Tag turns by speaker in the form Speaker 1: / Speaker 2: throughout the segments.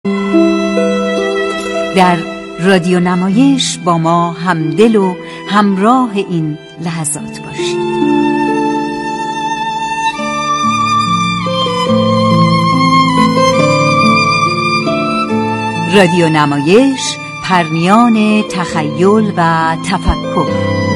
Speaker 1: در رادیو نمایش با ما همدل و همراه این لحظات باشید. رادیو نمایش، پرنیان تخیل و تفکر.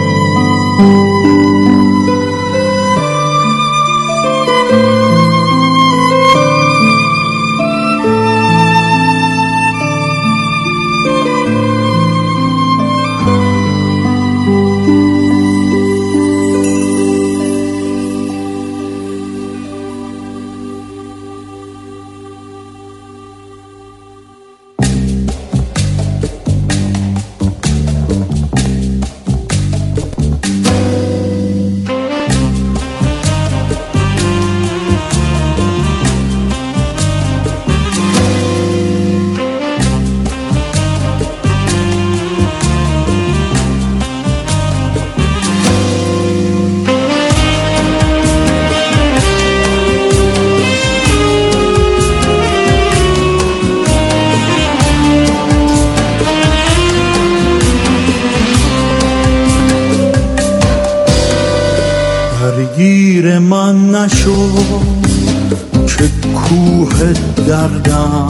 Speaker 2: درگیر من نشو که کوه دردم،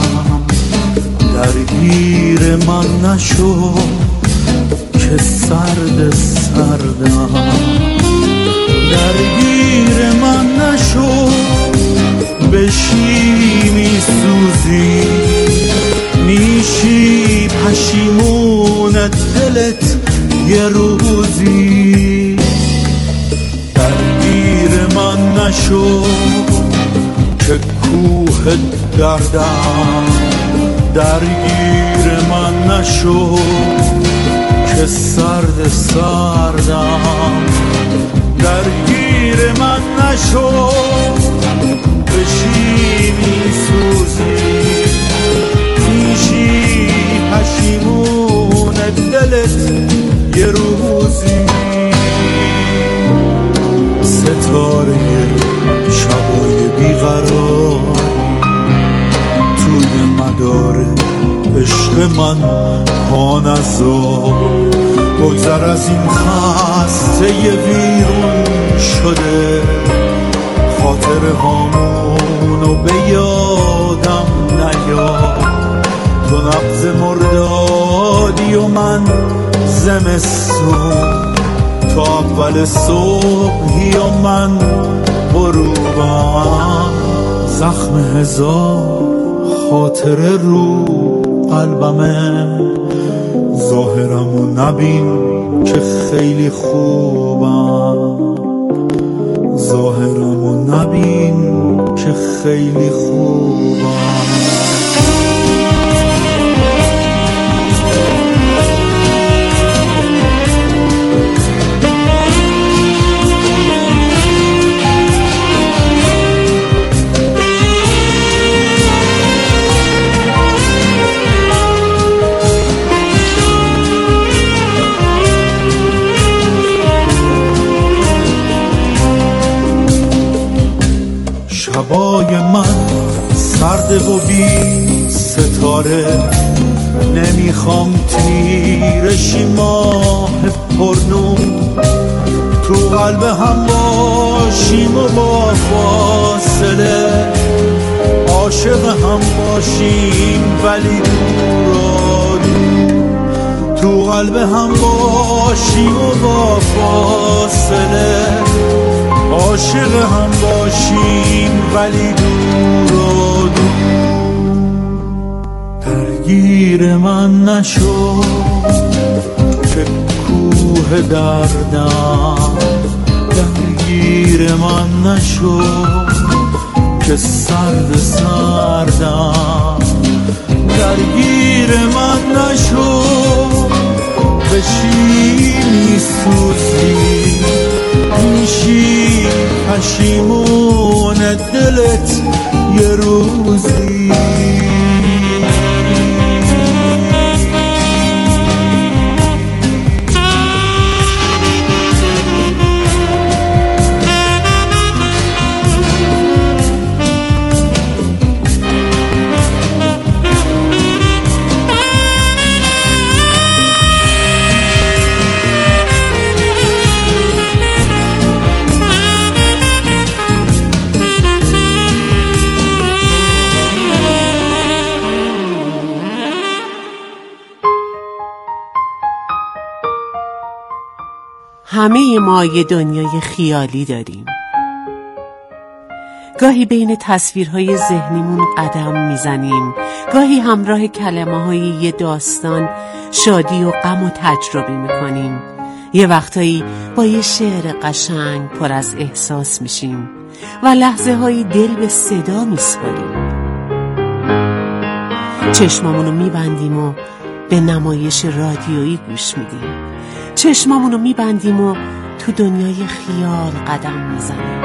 Speaker 2: درگیر من نشو که سرد سردم، درگیر من نشو بشی میسوزی، میشی پشیمون دلت یه روزی. درگیر من نشو که کوه دردم، درگیر من نشو که سرد سردم، درگیر من نشو بشی میسوزی، میشی پشیمون دلت یه روزی. ستاره شبای بیقرار توی مدار عشق من پا نذار، بگذر از این خسته ویرون شده، خاطر هامونو به یادم نیار. تو نبض مردادی و من زمستون، تو اول صبحی و من غروبم. زخم هزار خاطر رو قلبمه، ظاهرمو نبین که خیلی خوبم، ظاهرمو نبین که خیلی خوبم. شبای من سرده و بی ستاره، نمیخوام تیرشی ماه پرنور، تو قلب هم باشیم و با فاصله، عاشق هم باشیم ولی دور، تو قلب هم باشیم و با فاصله، عاشق هم باشیم ولی دور و دور. درگیر من نشو که کوه دردم، درگیر من نشو که سرد سردم، درگیر من نشو بشی میسوزی، میشی پشیمون دلت یه روزی.
Speaker 3: همه ما یه دنیای خیالی داریم. گاهی بین تصویرهای ذهنیمون قدم میزنیم، گاهی همراه کلمه‌های یه داستان شادی و غم و تجربه میکنیم. یه وقتایی با یه شعر قشنگ پر از احساس میشیم و لحظه هایی دل به صدا میسپاریم. چشمامونو میبندیم و به نمایش رادیویی گوش میدیم. چشمامونو میبندیم و تو دنیای خیال قدم میزنیم.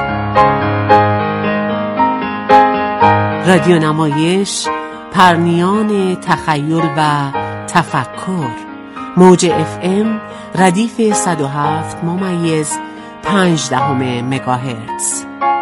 Speaker 3: رادیو نمایش، پرنیان تخیل و تفکر. موج FM ردیف 107.5 مگاهرتز.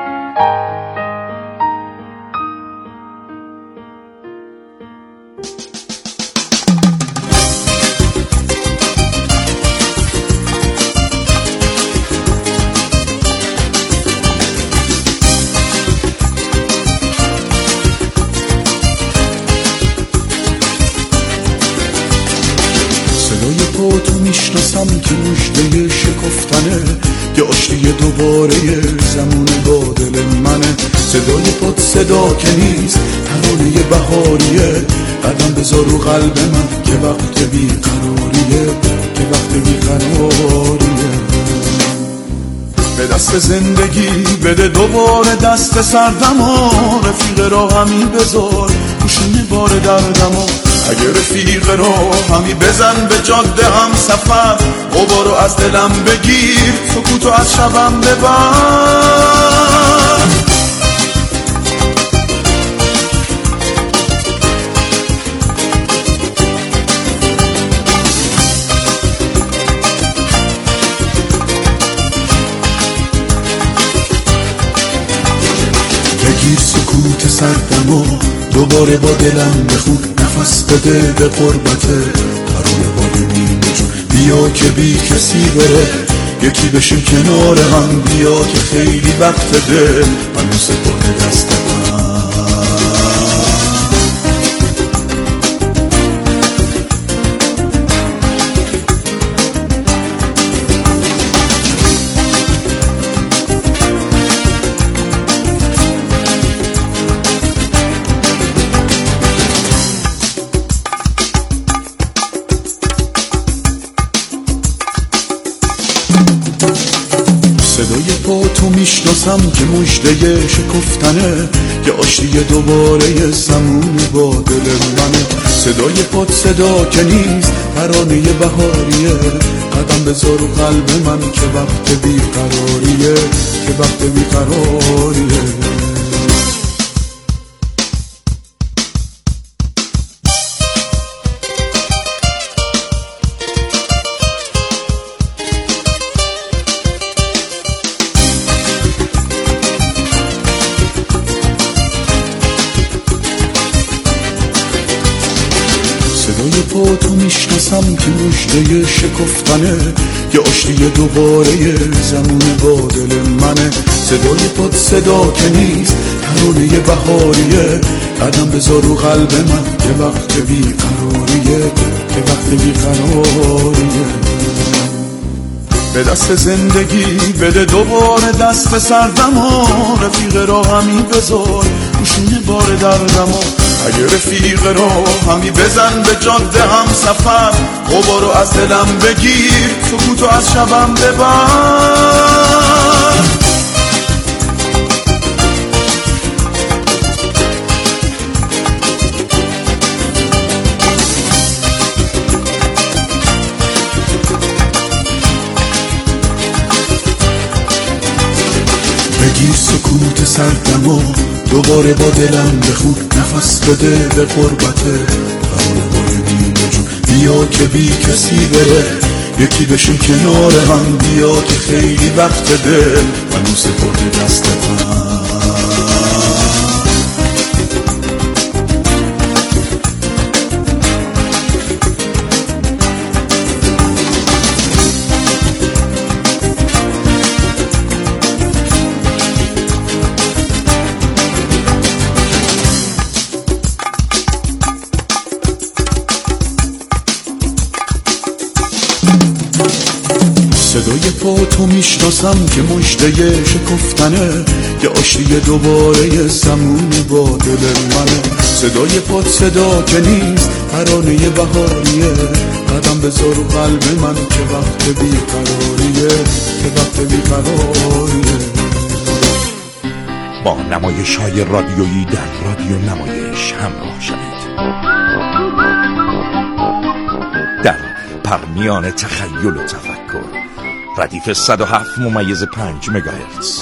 Speaker 2: تو میشناسم که مژده شکفتنه، یه آشتی دوباره زمون با دل منه. صدای پات صدا که نیست، ترانه بهاریه. قدم بذار رو قلب من که وقت بیقراریه، که وقت بیقراریه. به دست زندگی بده دوباره دست سردمو، رفیق راهمی بذار گوشونه بار دردمو. اگه رفیق راهمی بزن به جاده هم سفر، غبارو از دلم بگیر، سکوتو از شبم ببر. بگیر سکوت سردمو، دوباره با دلم بخون، نفس بده به قربته، ترانه بال نیمه جون. بیا که بی کسی بره، یکی بشیم کنار هم. بیا که خیلی وقت دل منو سپرده دست من. صدای پا تو میشناسم که مژده شکفتنه، یه آشتی دوباره زمون با دل منه. صدای پات صدا که نیست، ترانه بهاریه. قدم بذار رو قلب من که وقت بیقراریه، که وقت بیقراریه. صدای پا تو میشناسم که مژده شکفتنه، یه آشتی دوباره زمون با دل منه. صدای پات صدا که نیست، ترانه بهاریه. قدم بذار رو قلب من که وقت بیقراریه، که وقت بیقراریه. به دست زندگی بده دوباره دست سردمو، رفیق راهمی بذار گوشونه بار دردمو. اگه رفیق راهمی بزن به جاده هم سفر، غبارو از دلم بگیر، سکوتو از شبم ببر. بگیر سکوت سردمو، دوباره با دلم بخون، نفس بده به قربته، ترانه بال نیمه جون. بیا که بی کسی بره، یکی بشیم کنار هم. بیا که خیلی وقت دل منو سپرده دست من. صدای پاتو میشناسم که مژده شکفتنه، که آشتی دوباره زمون با دل منه. صدای پات صدا که نیست، ترانه بهاریه. قدم بذار رو قلب من که وقت بیقراریه، که وقت بیقراریه.
Speaker 4: با نمایش‌های رادیویی در رادیو نمایش همراه شوید. در پرمیان تخیل و تفکر، ردیف 107.5 مگاهرتز.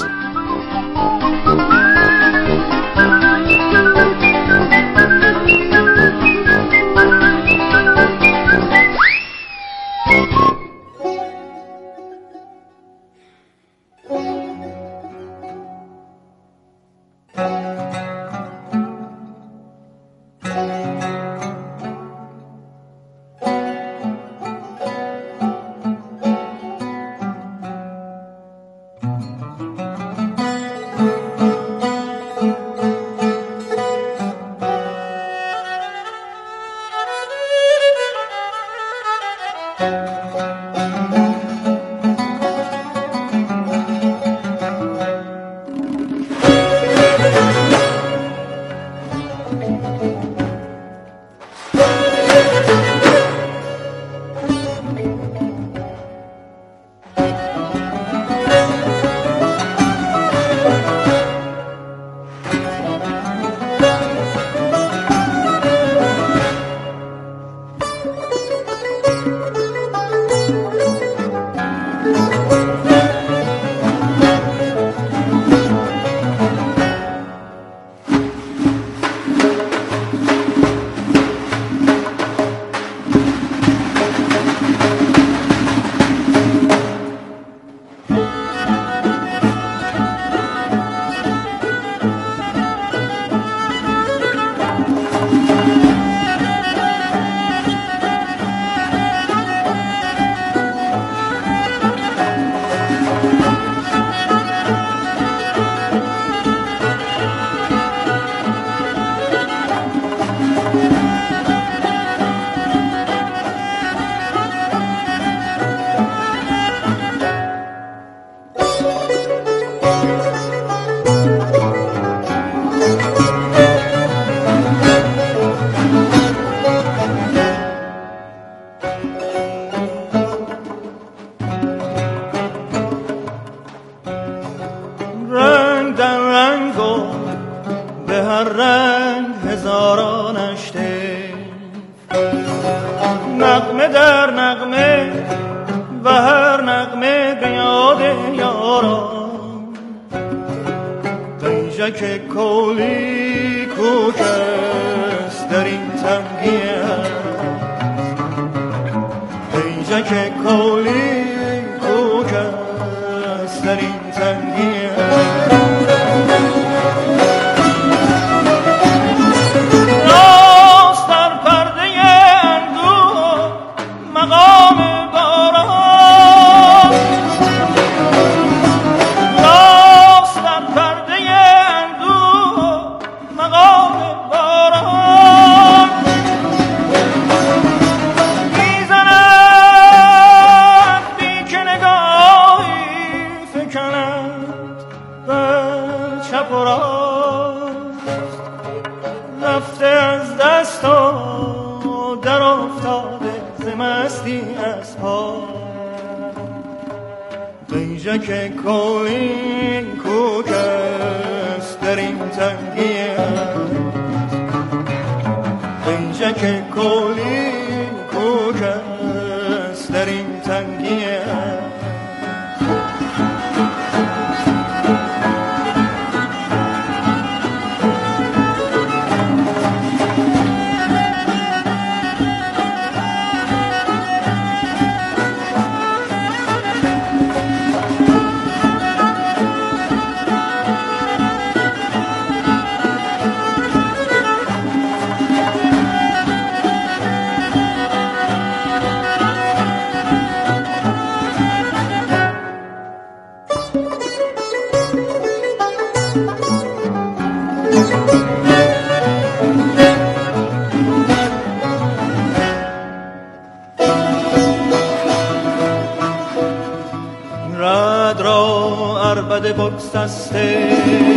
Speaker 5: بگسسته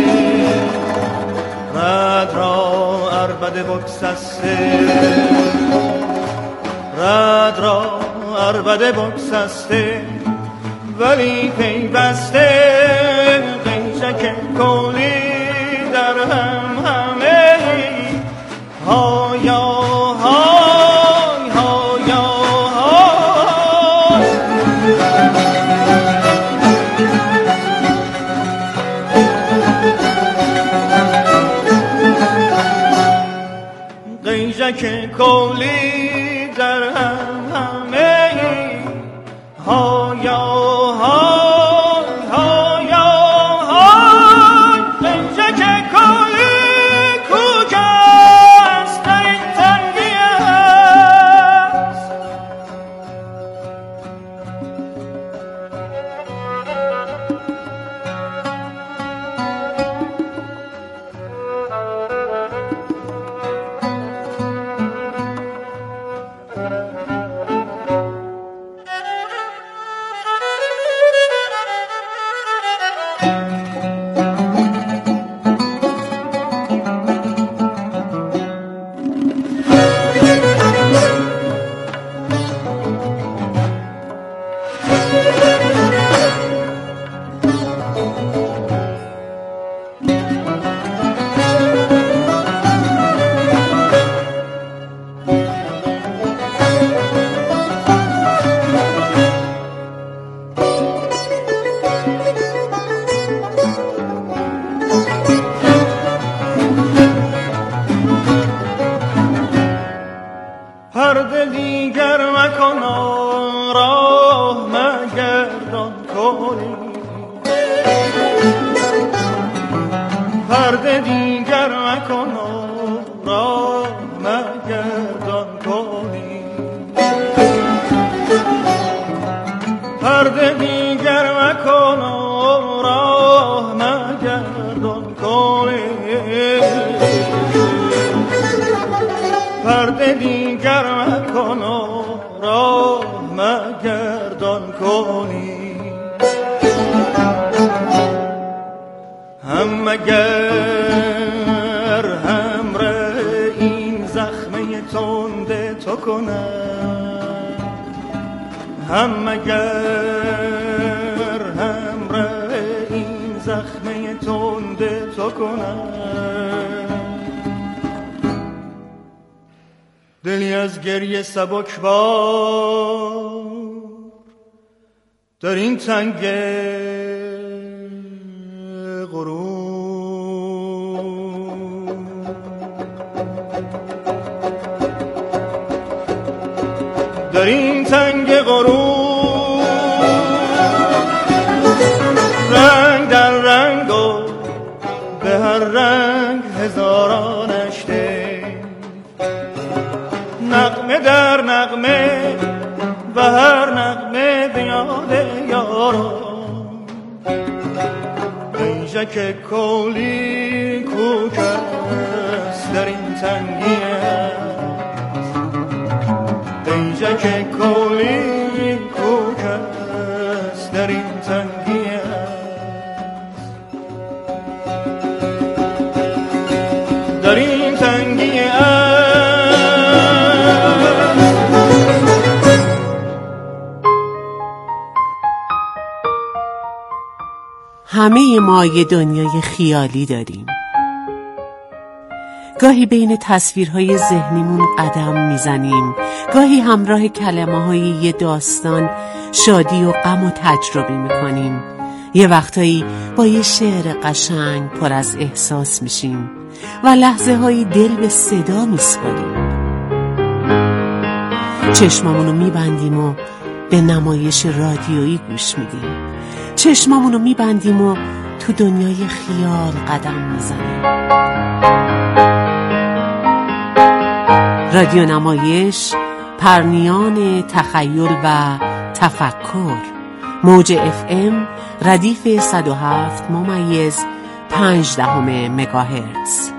Speaker 5: رد را عربده بگسسته رد را عربده بگسسته ولی پیوسته قیچک کولی در هم همه هایا های هایا های قیچک کولی در هم همه هایا پرده دیگر مکن راه مگردان کنی پرده دیگر مکن راه مگردان کنی پرده دیگر مکن راه مگردان کنی پرده دیگر مکن راه مگردان کنی هم مگر همره این زخمه تنده تو کنم هم مگر همره این زخمه تنده تو کنم دلی از گریه سبکبار در این تنگ غروب در این تنگ غروب رنگ در رنگ و به هر رنگ هزاران اشته نغمه در نغمه و هر نغمه به یاد یاران قیچک کولی کوکست در این تنگی است قیچک کولی کوکست در این تنگی است در این تنگی است
Speaker 3: همه ما یه دنیای خیالی داریم. گاهی بین تصویرهای ذهنیمون قدم میزنیم، گاهی همراه کلمه‌های یه داستان شادی و غم و تجربه میکنیم، یه وقتایی با یه شعر قشنگ پر از احساس میشیم و لحظه هایی دل به صدا میسپاریم. چشمامونو میبندیم و به نمایش رادیویی گوش میدیم، چشمامونو میبندیم و تو دنیای خیال قدم میزنیم. رادیو نمایش، پرنیان تخیل و تفکر، موج FM ردیف 107.5 مگاهرتز.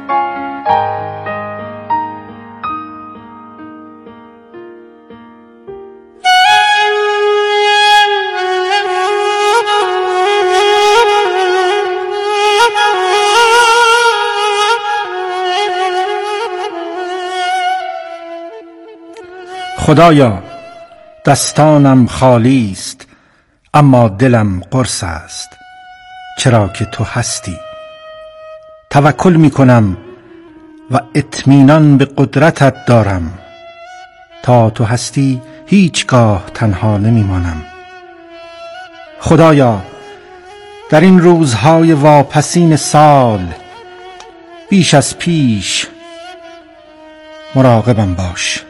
Speaker 6: خدایا دستانم خالی است اما دلم قرص است، چرا که تو هستی. توکل می کنم و اطمینان به قدرتت دارم، تا تو هستی هیچگاه تنها نمی مانم. خدایا در این روزهای واپسین سال بیش از پیش مراقبم باش.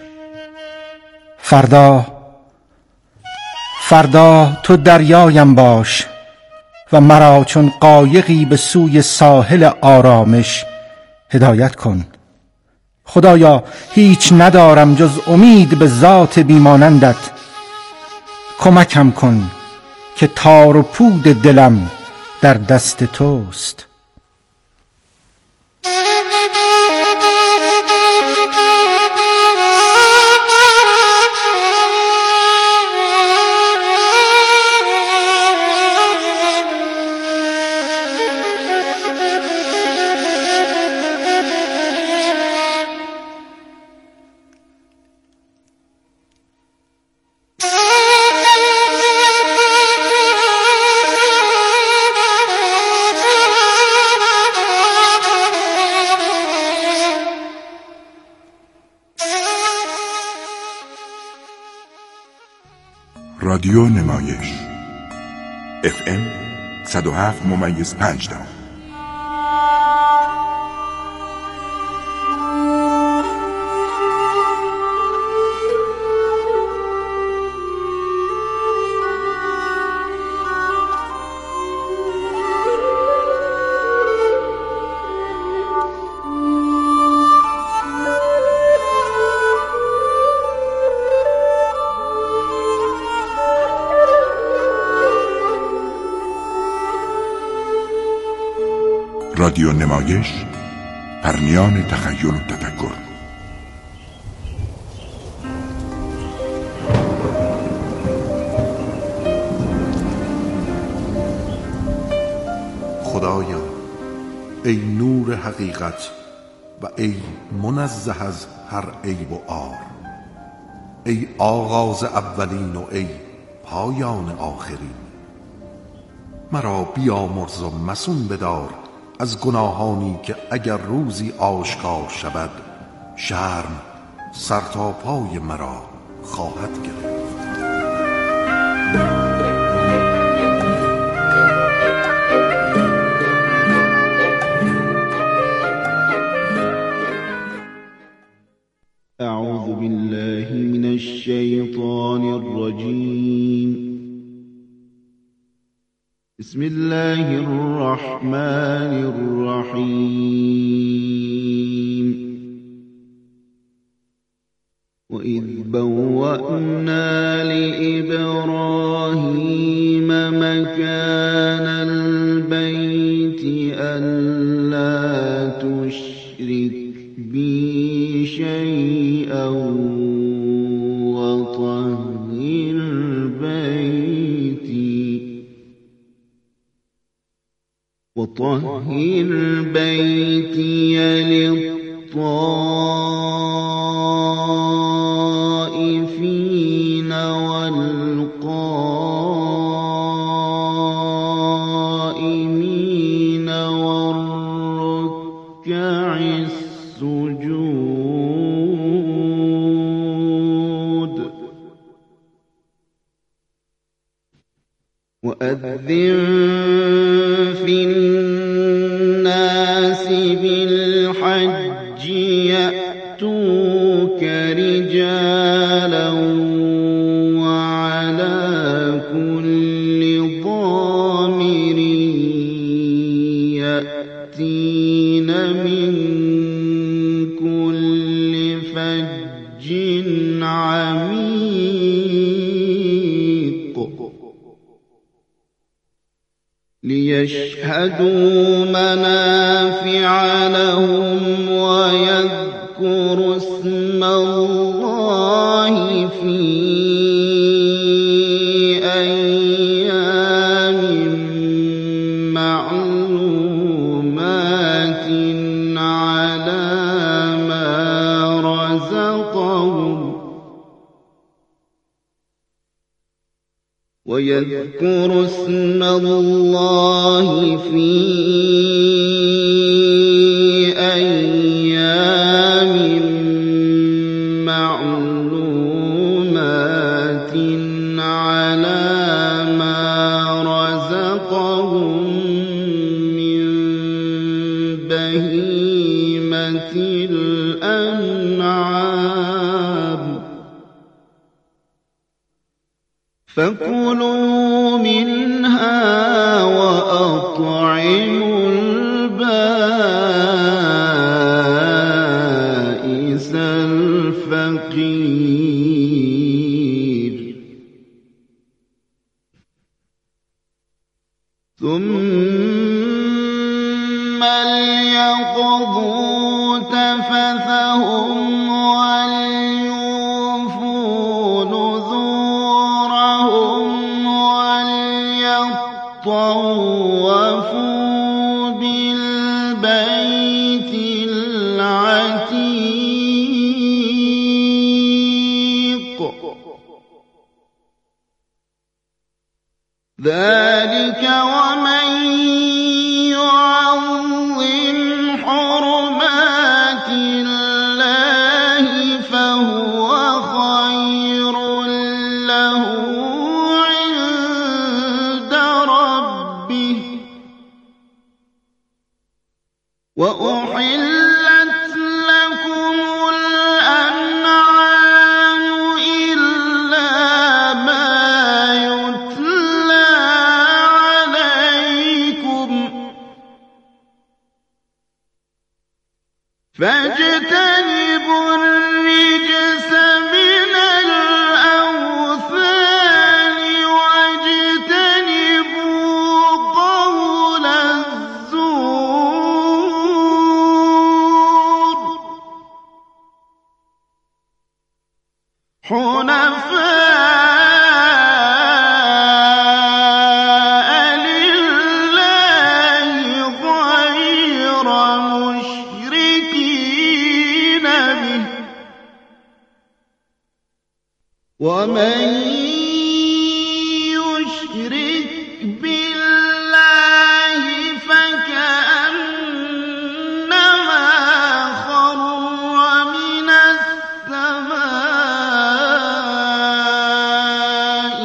Speaker 6: فردا تو دریایم باش و مرا چون قایقی به سوی ساحل آرامش هدایت کن. خدایا هیچ ندارم جز امید به ذات بیمانندت. کمکم کن که تار و پود دلم در دست توست.
Speaker 4: رادیو نمایش FM 107.5. رادیو نمایش، پرنیان تخیل و تفکر.
Speaker 2: خدایا ای نور حقیقت و ای منزه از هر عیب و عار، ای آغاز اولین و ای پایان آخرین، مرا بیامرز و مصون بدار از گناهانی که اگر روزی آشکار شود شرم سر تا پای مرا خواهد گرفت.
Speaker 7: اعوذ بالله من الشیطان الرجیم. بسم الله الرحمن الرحیم. وَإِذْ بَوَّأْنَا لِإِبْرَاهِيمَ مَكَانَ الْبَيْتِ أَلَّا تُشْرِكْ بِي شَيْئًا وطهر بيتي للطائفين والقائمين والركع السجود وأذن في الناس بالحج يأتوك رجالا وعلى كل ضامر يأتين من كل فج عميق ليشهدوا منافع لهم ويذكروا اسم الله في أيام معلومات على ما رزقهم ويذكر اسم الله في أيام معلومات على ما رزقهم من بهيمة الأنعام فكلوا منها وأطعموا البائس الفقير ثم ليقضوا تفثهم وليوفوا نذورهم وليطوفوا بالبيت العتيق ذلك ومن يعظم حرمات الله فهو خير له عند ربه وأحلت لكم الأنعام إلا ما يتلى عليكم فاجتنبوا الرجس من الأوثان واجتنبوا قول الزور حنفاء لله غير مشركين به ومن يشرك بالله فكأنما خر من السماء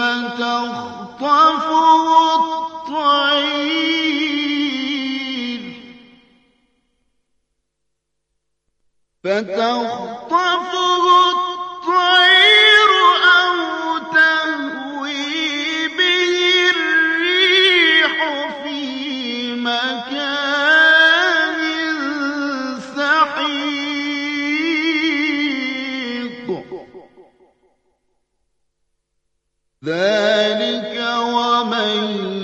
Speaker 7: فتخطفه الطير أو تهوي به الريح في مكان سحيق ذلك ومن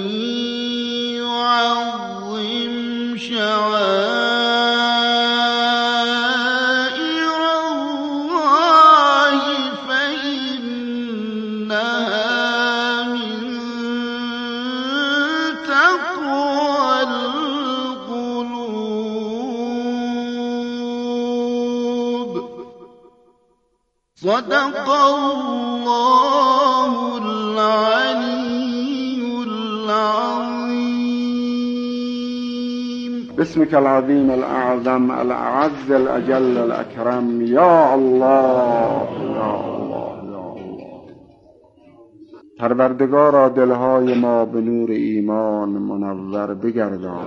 Speaker 7: يعظم شعائر الله فإنها من تقوى القلوب صدق الله العلي العظيم.
Speaker 8: باسمك العظيم الأعظم الأعز الأجل الأكرم يا الله يا الله يا الله. پروردگارا دلهای ما به نور ایمان منور بگردان.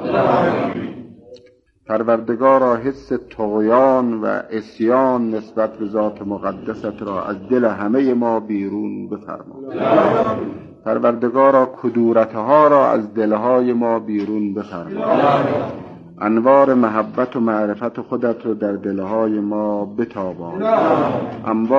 Speaker 8: پروردگارا حس طغیان و عصیان نسبت به ذات مقدست را از دل همه ما بیرون بفرما. پروردگارا کدورتها را از دلهای ما بیرون بفرما. انوار محبت و معرفت خودت را در دلهای ما بتابان.